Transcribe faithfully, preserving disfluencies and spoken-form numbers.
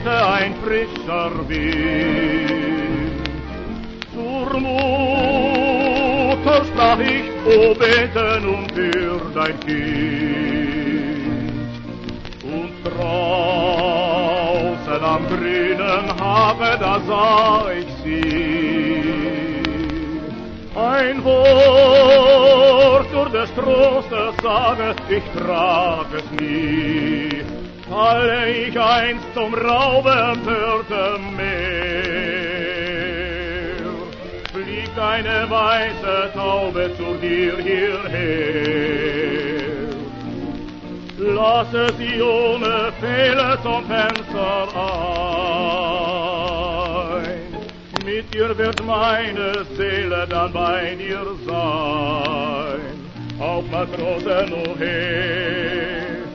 wehte ein frischer Wind. Zur Mutter sprach ich, o bete nun für dein Kind. Und draußen am grünen Hafe, da sah ich sie. Ein Wort nur des Trostes sage, ich trag es nie. Falle ich einst zum Raube empörte Meer, fliegt eine weiße Taube zu dir hierher. Lasse sie ohne Fehler zum Fenster ein, mit dir wird meine Seele dann bei dir sein, auf Matrosen nur her.